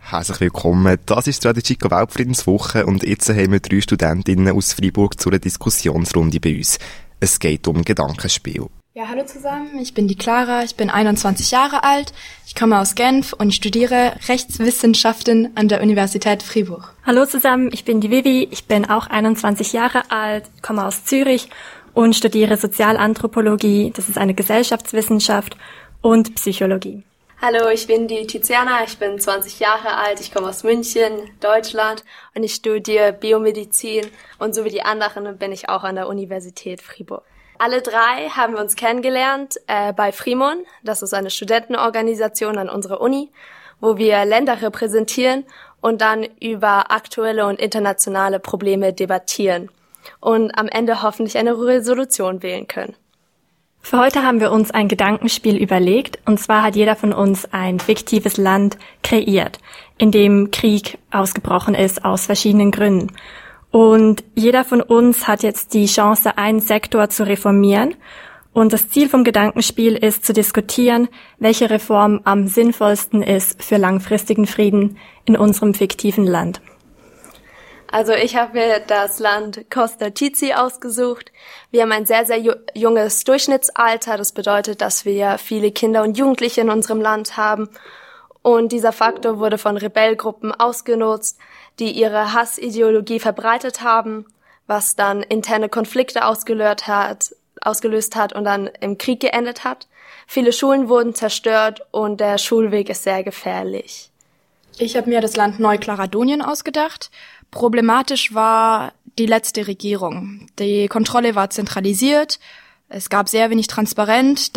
Herzlich willkommen. Das ist Strategie Weltfriedenswoche und jetzt haben wir 3 Studentinnen aus Freiburg zu einer Diskussionsrunde bei uns. Es geht um Gedankenspiel. Ja, hallo zusammen, ich bin die Clara, ich bin 21 Jahre alt, ich komme aus Genf und ich studiere Rechtswissenschaften an der Universität Freiburg. Hallo zusammen, ich bin die Vivi, ich bin auch 21 Jahre alt, komme aus Zürich und studiere Sozialanthropologie, das ist eine Gesellschaftswissenschaft, und Psychologie. Hallo, ich bin die Tiziana, ich bin 20 Jahre alt, ich komme aus München, Deutschland und ich studiere Biomedizin und so wie die anderen bin ich auch an der Universität Freiburg. Alle 3 haben wir uns kennengelernt bei Frimon, das ist eine Studentenorganisation an unserer Uni, wo wir Länder repräsentieren und dann über aktuelle und internationale Probleme debattieren und am Ende hoffentlich eine Resolution wählen können. Für heute haben wir uns ein Gedankenspiel überlegt, und zwar hat jeder von uns ein fiktives Land kreiert, in dem Krieg ausgebrochen ist aus verschiedenen Gründen. Und jeder von uns hat jetzt die Chance, einen Sektor zu reformieren. Und das Ziel vom Gedankenspiel ist zu diskutieren, welche Reform am sinnvollsten ist für langfristigen Frieden in unserem fiktiven Land. Also ich habe mir das Land Costa Tizi ausgesucht. Wir haben ein sehr, sehr junges Durchschnittsalter. Das bedeutet, dass wir viele Kinder und Jugendliche in unserem Land haben. Und dieser Faktor wurde von Rebellgruppen ausgenutzt, die ihre Hassideologie verbreitet haben, was dann interne Konflikte ausgelöst hat und dann im Krieg geendet hat. Viele Schulen wurden zerstört und der Schulweg ist sehr gefährlich. Ich habe mir das Land Neukaledonien ausgedacht. Problematisch war die letzte Regierung. Die Kontrolle war zentralisiert, es gab sehr wenig Transparenz,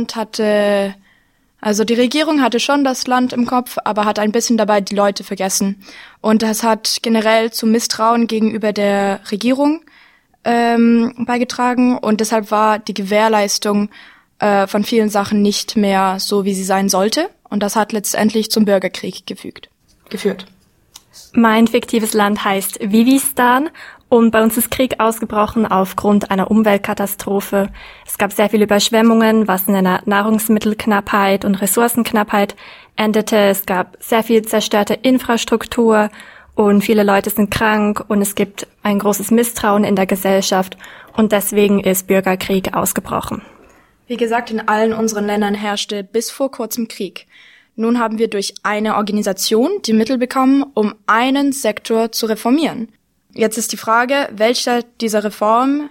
die Regierung hatte schon das Land im Kopf, aber hat ein bisschen dabei die Leute vergessen. Und das hat generell zu Misstrauen gegenüber der Regierung beigetragen und deshalb war die Gewährleistung von vielen Sachen nicht mehr so, wie sie sein sollte. Und das hat letztendlich zum Bürgerkrieg geführt. Mein fiktives Land heißt Vivistan und bei uns ist Krieg ausgebrochen aufgrund einer Umweltkatastrophe. Es gab sehr viele Überschwemmungen, was in einer Nahrungsmittelknappheit und Ressourcenknappheit endete. Es gab sehr viel zerstörte Infrastruktur und viele Leute sind krank und es gibt ein großes Misstrauen in der Gesellschaft und deswegen ist Bürgerkrieg ausgebrochen. Wie gesagt, in allen unseren Ländern herrschte bis vor kurzem Krieg. Nun haben wir durch eine Organisation die Mittel bekommen, um einen Sektor zu reformieren. Jetzt ist die Frage, welcher dieser Reform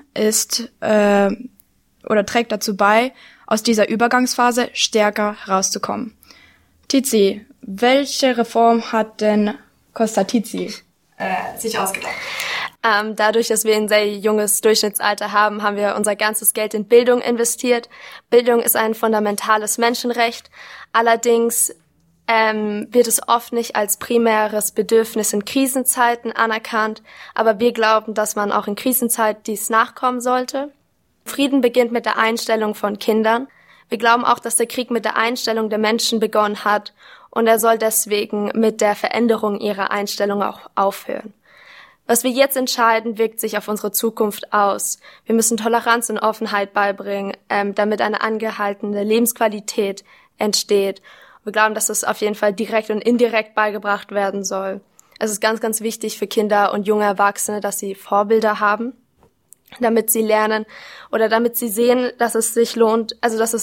trägt dazu bei, aus dieser Übergangsphase stärker herauszukommen. Tizi, welche Reform hat denn Costa Tizi sich ausgedacht? Dadurch, dass wir ein sehr junges Durchschnittsalter haben, haben wir unser ganzes Geld in Bildung investiert. Bildung ist ein fundamentales Menschenrecht. Allerdings wird es oft nicht als primäres Bedürfnis in Krisenzeiten anerkannt. Aber wir glauben, dass man auch in Krisenzeiten dies nachkommen sollte. Frieden beginnt mit der Einstellung von Kindern. Wir glauben auch, dass der Krieg mit der Einstellung der Menschen begonnen hat. Und er soll deswegen mit der Veränderung ihrer Einstellung auch aufhören. Was wir jetzt entscheiden, wirkt sich auf unsere Zukunft aus. Wir müssen Toleranz und Offenheit beibringen, damit eine angehaltene Lebensqualität entsteht. Wir glauben, dass es auf jeden Fall direkt und indirekt beigebracht werden soll. Es ist ganz, ganz wichtig für Kinder und junge Erwachsene, dass sie Vorbilder haben, damit sie lernen oder damit sie sehen, dass es sich lohnt,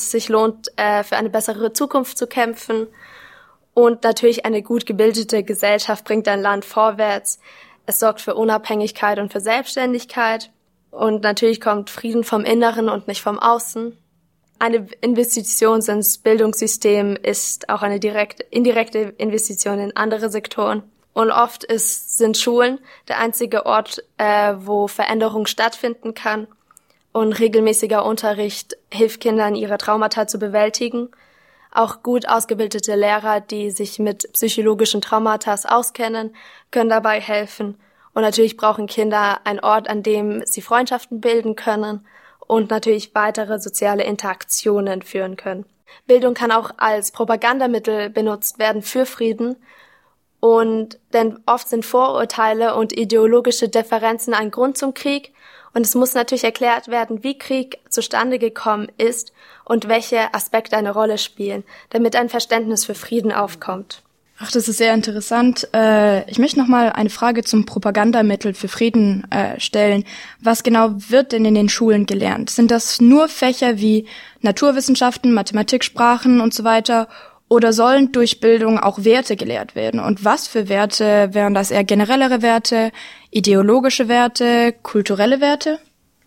für eine bessere Zukunft zu kämpfen. Und natürlich eine gut gebildete Gesellschaft bringt ein Land vorwärts. Es sorgt für Unabhängigkeit und für Selbstständigkeit. Und natürlich kommt Frieden vom Inneren und nicht vom Außen. Eine Investition ins Bildungssystem ist auch eine indirekte Investition in andere Sektoren. Und oft sind Schulen der einzige Ort, wo Veränderung stattfinden kann. Und regelmäßiger Unterricht hilft Kindern, ihre Traumata zu bewältigen. Auch gut ausgebildete Lehrer, die sich mit psychologischen Traumata auskennen, können dabei helfen. Und natürlich brauchen Kinder einen Ort, an dem sie Freundschaften bilden können und natürlich weitere soziale Interaktionen führen können. Bildung kann auch als Propagandamittel benutzt werden für Frieden. Denn oft sind Vorurteile und ideologische Differenzen ein Grund zum Krieg. Und es muss natürlich erklärt werden, wie Krieg zustande gekommen ist und welche Aspekte eine Rolle spielen, damit ein Verständnis für Frieden aufkommt. Ach, das ist sehr interessant. Ich möchte noch mal eine Frage zum Propagandamittel für Frieden stellen. Was genau wird denn in den Schulen gelernt? Sind das nur Fächer wie Naturwissenschaften, Mathematik, Sprachen und so weiter? Oder sollen durch Bildung auch Werte gelehrt werden? Und was für Werte wären das? Eher generellere Werte, ideologische Werte, kulturelle Werte?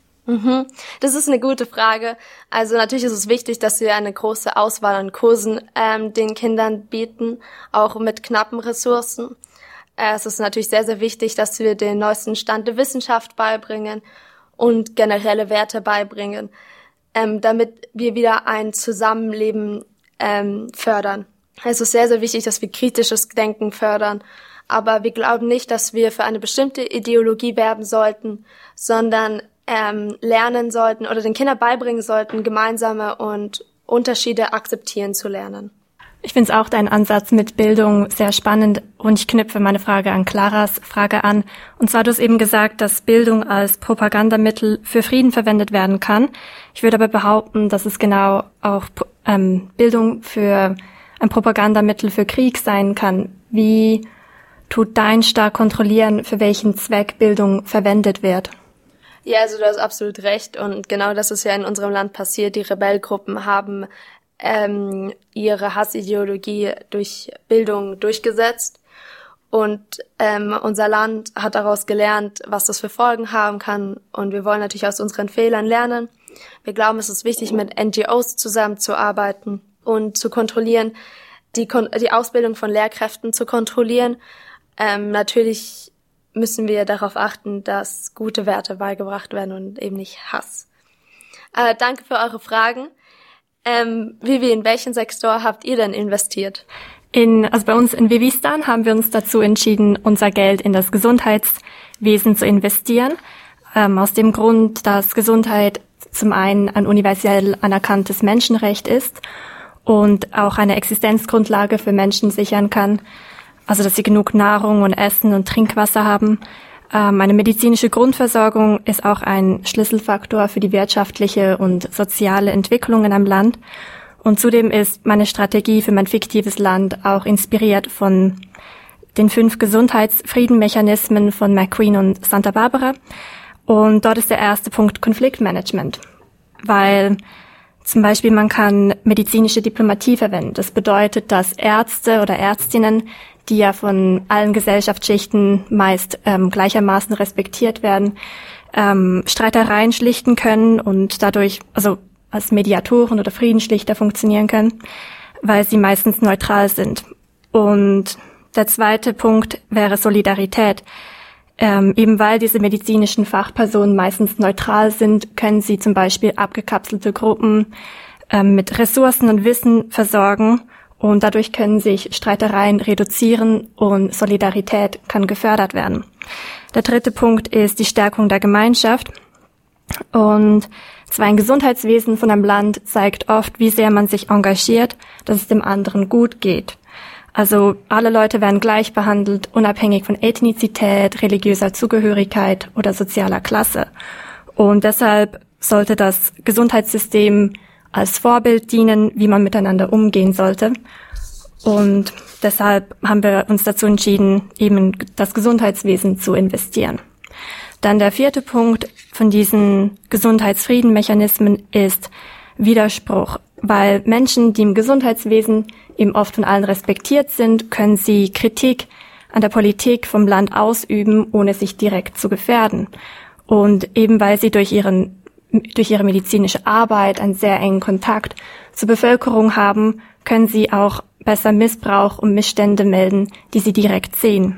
Das ist eine gute Frage. Also natürlich ist es wichtig, dass wir eine große Auswahl an Kursen den Kindern bieten, auch mit knappen Ressourcen. Es ist natürlich sehr, sehr wichtig, dass wir den neuesten Stand der Wissenschaft beibringen und generelle Werte beibringen, damit wir wieder ein Zusammenleben fördern. Es ist sehr, sehr wichtig, dass wir kritisches Denken fördern, aber wir glauben nicht, dass wir für eine bestimmte Ideologie werben sollten, sondern lernen sollten oder den Kindern beibringen sollten, gemeinsame und Unterschiede akzeptieren zu lernen. Ich finde es auch deinen Ansatz mit Bildung sehr spannend und ich knüpfe meine Frage an Claras Frage an. Und zwar, du hast eben gesagt, dass Bildung als Propagandamittel für Frieden verwendet werden kann. Ich würde aber behaupten, dass es genau auch Bildung für ein Propagandamittel für Krieg sein kann. Wie tut dein Staat kontrollieren, für welchen Zweck Bildung verwendet wird? Ja, also du hast absolut recht und genau das ist ja in unserem Land passiert. Die Rebellgruppen haben ihre Hassideologie durch Bildung durchgesetzt und unser Land hat daraus gelernt, was das für Folgen haben kann und wir wollen natürlich aus unseren Fehlern lernen. Wir glauben, es ist wichtig, mit NGOs zusammenzuarbeiten und zu kontrollieren, die Ausbildung von Lehrkräften zu kontrollieren. Natürlich müssen wir darauf achten, dass gute Werte beigebracht werden und eben nicht Hass. Danke für eure Fragen. Vivi, in welchen Sektor habt ihr denn investiert? Also bei uns in Vivistan haben wir uns dazu entschieden, unser Geld in das Gesundheitswesen zu investieren. Aus dem Grund, dass Gesundheit zum einen ein universell anerkanntes Menschenrecht ist und auch eine Existenzgrundlage für Menschen sichern kann. Also, dass sie genug Nahrung und Essen und Trinkwasser haben. Eine medizinische Grundversorgung ist auch ein Schlüsselfaktor für die wirtschaftliche und soziale Entwicklung in einem Land. Und zudem ist meine Strategie für mein fiktives Land auch inspiriert von den 5 Gesundheitsfriedenmechanismen von McQueen und Santa Barbara. Und dort ist der erste Punkt Konfliktmanagement. Weil zum Beispiel man kann medizinische Diplomatie verwenden. Das bedeutet, dass Ärzte oder Ärztinnen, die ja von allen Gesellschaftsschichten meist gleichermaßen respektiert werden, Streitereien schlichten können und dadurch also als Mediatoren oder Friedensschlichter funktionieren können, weil sie meistens neutral sind. Und der zweite Punkt wäre Solidarität. Eben weil diese medizinischen Fachpersonen meistens neutral sind, können sie zum Beispiel abgekapselte Gruppen mit Ressourcen und Wissen versorgen und dadurch können sich Streitereien reduzieren und Solidarität kann gefördert werden. Der dritte Punkt ist die Stärkung der Gemeinschaft. Und zwar ein Gesundheitswesen von einem Land zeigt oft, wie sehr man sich engagiert, dass es dem anderen gut geht. Also alle Leute werden gleich behandelt, unabhängig von Ethnizität, religiöser Zugehörigkeit oder sozialer Klasse. Und deshalb sollte das Gesundheitssystem als Vorbild dienen, wie man miteinander umgehen sollte. Und deshalb haben wir uns dazu entschieden, eben in das Gesundheitswesen zu investieren. Dann der vierte Punkt von diesen Gesundheitsfriedenmechanismen ist Widerspruch. Weil Menschen, die im Gesundheitswesen eben oft von allen respektiert sind, können sie Kritik an der Politik vom Land ausüben, ohne sich direkt zu gefährden. Und eben weil sie durch ihre medizinische Arbeit einen sehr engen Kontakt zur Bevölkerung haben, können sie auch besser Missbrauch und Missstände melden, die sie direkt sehen.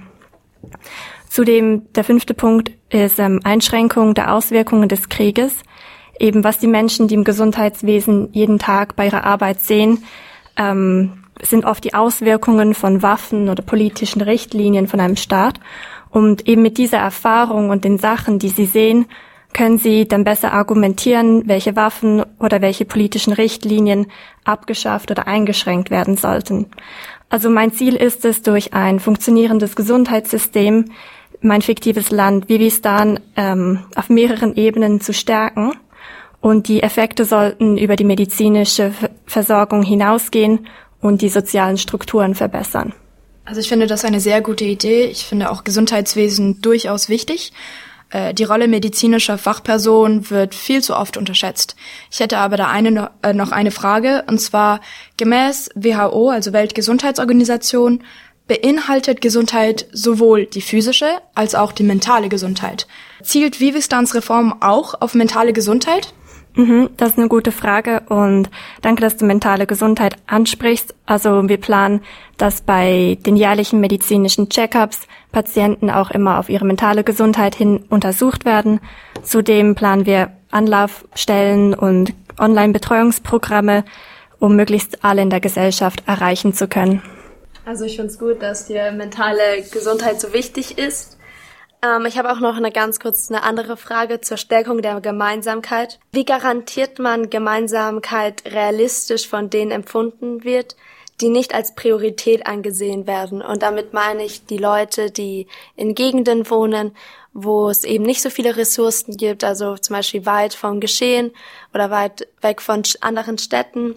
Zudem der 5. Punkt ist Einschränkung der Auswirkungen des Krieges. Eben was die Menschen, die im Gesundheitswesen jeden Tag bei ihrer Arbeit sehen, sind oft die Auswirkungen von Waffen oder politischen Richtlinien von einem Staat. Und eben mit dieser Erfahrung und den Sachen, die sie sehen, können sie dann besser argumentieren, welche Waffen oder welche politischen Richtlinien abgeschafft oder eingeschränkt werden sollten. Also mein Ziel ist es, durch ein funktionierendes Gesundheitssystem mein fiktives Land Vivistan auf mehreren Ebenen zu stärken. Und die Effekte sollten über die medizinische Versorgung hinausgehen und die sozialen Strukturen verbessern. Also ich finde das eine sehr gute Idee. Ich finde auch Gesundheitswesen durchaus wichtig. Die Rolle medizinischer Fachpersonen wird viel zu oft unterschätzt. Ich hätte aber da noch eine Frage, und zwar gemäß WHO, also Weltgesundheitsorganisation, beinhaltet Gesundheit sowohl die physische als auch die mentale Gesundheit. Zielt Vivistans Reform auch auf mentale Gesundheit? Das ist eine gute Frage und danke, dass du mentale Gesundheit ansprichst. Also wir planen, dass bei den jährlichen medizinischen Check-ups Patienten auch immer auf ihre mentale Gesundheit hin untersucht werden. Zudem planen wir Anlaufstellen und Online-Betreuungsprogramme, um möglichst alle in der Gesellschaft erreichen zu können. Also ich finde es gut, dass dir mentale Gesundheit so wichtig ist. Ich habe auch noch eine andere Frage zur Stärkung der Gemeinsamkeit. Wie garantiert man Gemeinsamkeit realistisch von denen empfunden wird, die nicht als Priorität angesehen werden? Und damit meine ich die Leute, die in Gegenden wohnen, wo es eben nicht so viele Ressourcen gibt, also zum Beispiel weit vom Geschehen oder weit weg von anderen Städten.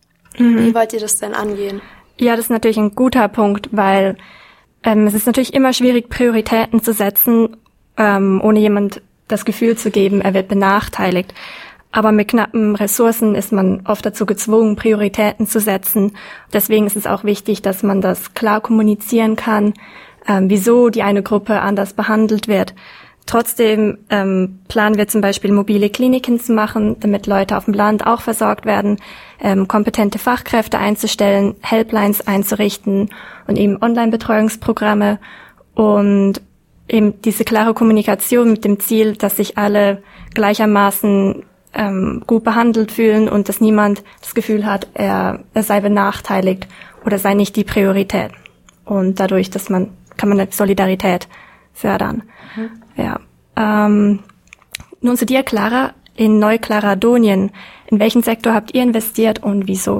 Wie wollt ihr das denn angehen? Ja, das ist natürlich ein guter Punkt, weil es ist natürlich immer schwierig, Prioritäten zu setzen, ohne jemand das Gefühl zu geben, er wird benachteiligt. Aber mit knappen Ressourcen ist man oft dazu gezwungen, Prioritäten zu setzen. Deswegen ist es auch wichtig, dass man das klar kommunizieren kann, wieso die eine Gruppe anders behandelt wird. Trotzdem planen wir zum Beispiel mobile Kliniken zu machen, damit Leute auf dem Land auch versorgt werden, kompetente Fachkräfte einzustellen, Helplines einzurichten und eben Online-Betreuungsprogramme und eben diese klare Kommunikation mit dem Ziel, dass sich alle gleichermaßen gut behandelt fühlen und dass niemand das Gefühl hat, er sei benachteiligt oder sei nicht die Priorität. Und dadurch, kann man eine Solidarität fördern. Ja. Nun zu dir, Clara, in Neu-Kaledonien. In welchen Sektor habt ihr investiert und wieso?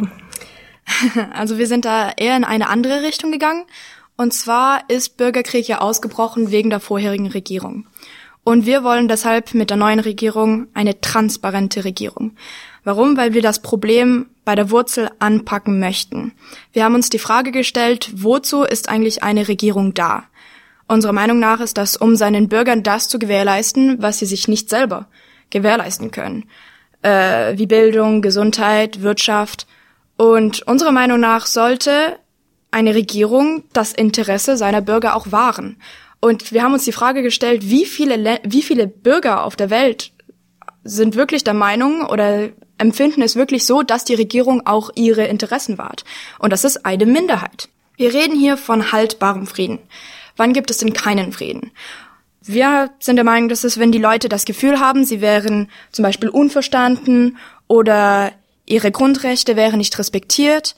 Also wir sind da eher in eine andere Richtung gegangen. Und zwar ist Bürgerkrieg ja ausgebrochen wegen der vorherigen Regierung. Und wir wollen deshalb mit der neuen Regierung eine transparente Regierung. Warum? Weil wir das Problem bei der Wurzel anpacken möchten. Wir haben uns die Frage gestellt, wozu ist eigentlich eine Regierung da? Unserer Meinung nach ist das, um seinen Bürgern das zu gewährleisten, was sie sich nicht selber gewährleisten können. Wie Bildung, Gesundheit, Wirtschaft. Und unserer Meinung nach sollte eine Regierung das Interesse seiner Bürger auch wahren. Und wir haben uns die Frage gestellt, wie viele Bürger auf der Welt sind wirklich der Meinung oder empfinden es wirklich so, dass die Regierung auch ihre Interessen wahrt. Und das ist eine Minderheit. Wir reden hier von haltbarem Frieden. Wann gibt es denn keinen Frieden? Wir sind der Meinung, dass es, wenn die Leute das Gefühl haben, sie wären zum Beispiel unverstanden oder ihre Grundrechte wären nicht respektiert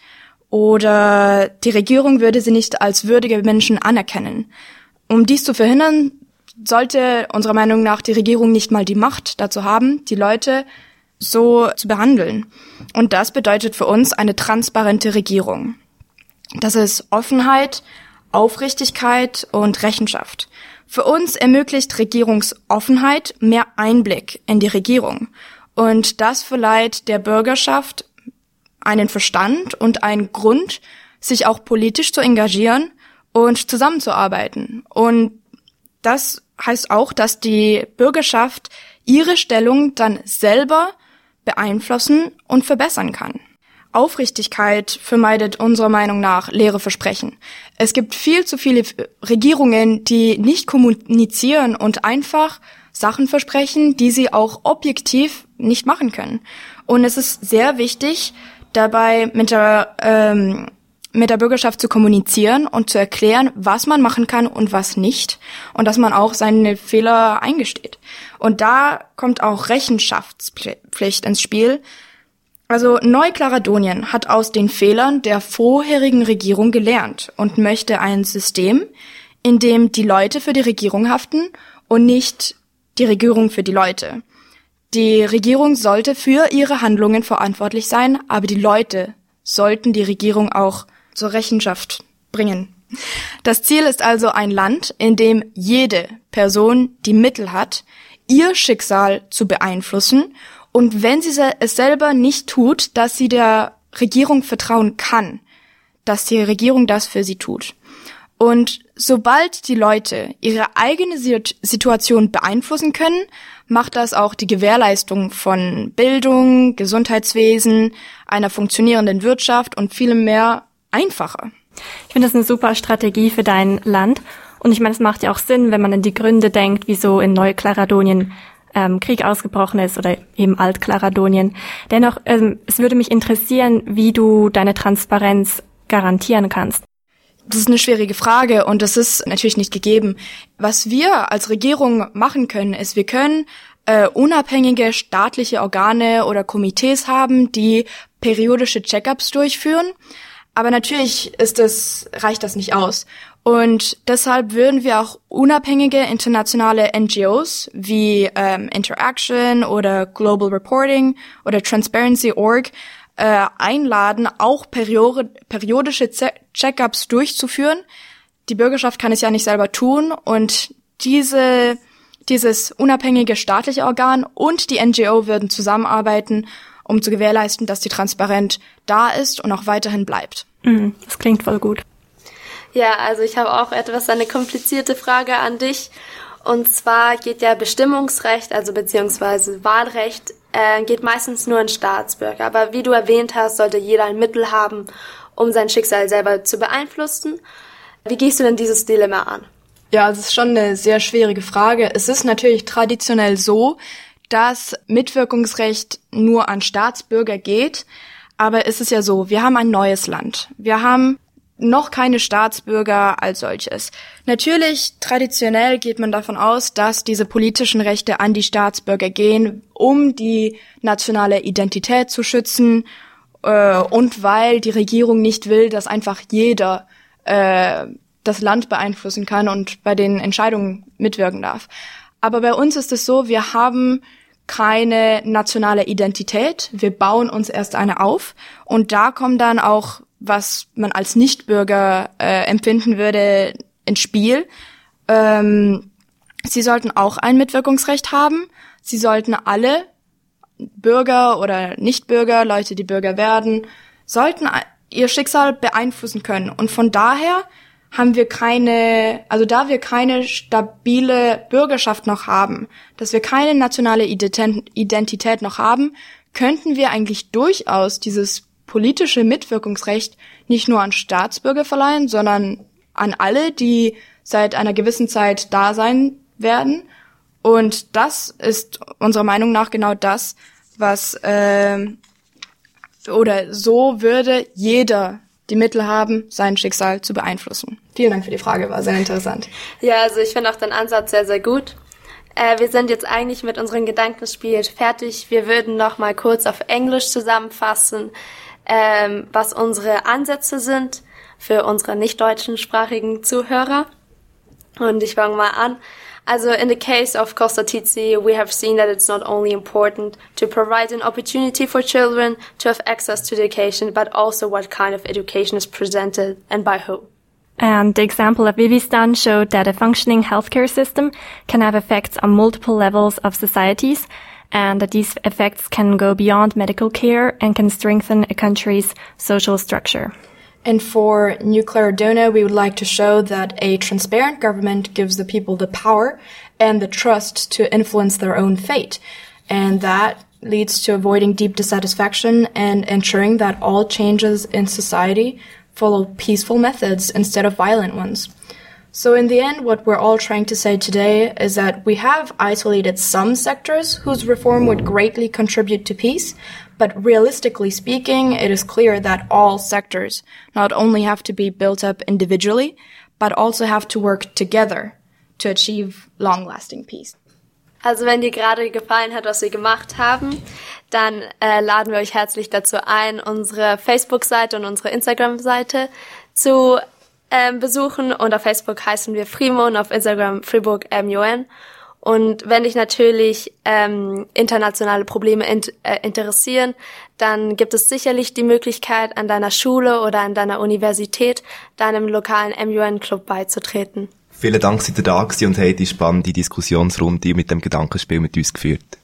oder die Regierung würde sie nicht als würdige Menschen anerkennen. Um dies zu verhindern, sollte unserer Meinung nach die Regierung nicht mal die Macht dazu haben, die Leute so zu behandeln. Und das bedeutet für uns eine transparente Regierung. Das ist Offenheit, Aufrichtigkeit und Rechenschaft. Für uns ermöglicht Regierungsoffenheit mehr Einblick in die Regierung. Und das verleiht der Bürgerschaft einen Verstand und einen Grund, sich auch politisch zu engagieren und zusammenzuarbeiten. Und das heißt auch, dass die Bürgerschaft ihre Stellung dann selber beeinflussen und verbessern kann. Aufrichtigkeit vermeidet unserer Meinung nach leere Versprechen. Es gibt viel zu viele Regierungen, die nicht kommunizieren und einfach Sachen versprechen, die sie auch objektiv nicht machen können. Und es ist sehr wichtig, dabei mit der Bürgerschaft zu kommunizieren und zu erklären, was man machen kann und was nicht. Und dass man auch seine Fehler eingesteht. Und da kommt auch Rechenschaftspflicht ins Spiel. Also Neu-Kaledonien hat aus den Fehlern der vorherigen Regierung gelernt und möchte ein System, in dem die Leute für die Regierung haften und nicht die Regierung für die Leute. Die Regierung sollte für ihre Handlungen verantwortlich sein, aber die Leute sollten die Regierung auch zur Rechenschaft bringen. Das Ziel ist also ein Land, in dem jede Person die Mittel hat, ihr Schicksal zu beeinflussen und wenn sie es selber nicht tut, dass sie der Regierung vertrauen kann, dass die Regierung das für sie tut. Und sobald die Leute ihre eigene Situation beeinflussen können, macht das auch die Gewährleistung von Bildung, Gesundheitswesen, einer funktionierenden Wirtschaft und vielem mehr einfacher. Ich finde das eine super Strategie für dein Land. Und ich meine, es macht ja auch Sinn, wenn man an die Gründe denkt, wieso in Neuklaradonien Krieg ausgebrochen ist oder eben Altklaradonien. Dennoch, es würde mich interessieren, wie du deine Transparenz garantieren kannst. Das ist eine schwierige Frage und das ist natürlich nicht gegeben. Was wir als Regierung machen können, ist, wir können unabhängige staatliche Organe oder Komitees haben, die periodische Check-ups durchführen. Aber natürlich reicht das nicht aus. Und deshalb würden wir auch unabhängige internationale NGOs wie Interaction oder Global Reporting oder Transparency.org einladen, auch periodische Check-ups durchzuführen. Die Bürgerschaft kann es ja nicht selber tun und dieses unabhängige staatliche Organ und die NGO würden zusammenarbeiten, um zu gewährleisten, dass die Transparenz da ist und auch weiterhin bleibt. Das klingt voll gut. Ja, also ich habe auch eine komplizierte Frage an dich. Und zwar geht ja Bestimmungsrecht, also beziehungsweise Wahlrecht, geht meistens nur an Staatsbürger. Aber wie du erwähnt hast, sollte jeder ein Mittel haben, um sein Schicksal selber zu beeinflussen. Wie gehst du denn dieses Dilemma an? Ja, es ist schon eine sehr schwierige Frage. Es ist natürlich traditionell so, dass Mitwirkungsrecht nur an Staatsbürger geht. Aber es ist ja so, wir haben ein neues Land. Wir haben noch keine Staatsbürger als solches. Natürlich, traditionell geht man davon aus, dass diese politischen Rechte an die Staatsbürger gehen, um die nationale Identität zu schützen und weil die Regierung nicht will, dass einfach jeder das Land beeinflussen kann und bei den Entscheidungen mitwirken darf. Aber bei uns ist es so, wir haben keine nationale Identität. Wir bauen uns erst eine auf und da kommen dann auch, was man als Nichtbürger empfinden würde, ins Spiel. Sie sollten auch ein Mitwirkungsrecht haben. Sie sollten alle Bürger oder Nichtbürger, Leute, die Bürger werden, sollten ihr Schicksal beeinflussen können. Und von daher haben wir da wir keine stabile Bürgerschaft noch haben, dass wir keine nationale Identität noch haben, könnten wir eigentlich durchaus dieses politische Mitwirkungsrecht nicht nur an Staatsbürger verleihen, sondern an alle, die seit einer gewissen Zeit da sein werden. Und das ist unserer Meinung nach genau das, was oder so würde jeder die Mittel haben, sein Schicksal zu beeinflussen. Vielen Dank für die Frage, war sehr interessant. Ja, also ich finde auch deinen Ansatz sehr, sehr gut. Wir sind jetzt eigentlich mit unserem Gedankenspiel fertig. Wir würden noch mal kurz auf Englisch zusammenfassen, was unsere Ansätze sind für unsere nicht deutschsprachigen Zuhörer. Und ich fange mal an. Also in the case of Costa Tizzi, we have seen that it's not only important to provide an opportunity for children to have access to education, but also what kind of education is presented and by whom. And the example of Vivistan showed that a functioning healthcare system can have effects on multiple levels of societies, and that these effects can go beyond medical care and can strengthen a country's social structure. And for New Claradona, we would like to show that a transparent government gives the people the power and the trust to influence their own fate. And that leads to avoiding deep dissatisfaction and ensuring that all changes in society follow peaceful methods instead of violent ones. So in the end, what we're all trying to say today is that we have isolated some sectors whose reform would greatly contribute to peace, but realistically speaking, it is clear that all sectors not only have to be built up individually, but also have to work together to achieve long-lasting peace. Also wenn dir gerade gefallen hat, was wir gemacht haben, dann laden wir euch herzlich dazu ein, unsere Facebook-Seite und unsere Instagram-Seite zu besuchen. Und auf Facebook heißen wir Frimo und auf Instagram Fribourg MUN. Und wenn dich natürlich internationale Probleme interessieren, dann gibt es sicherlich die Möglichkeit, an deiner Schule oder an deiner Universität deinem lokalen MUN-Club beizutreten. Vielen Dank, dass ihr da gewesen und habt die spannende Diskussionsrunde mit dem Gedankenspiel mit uns geführt.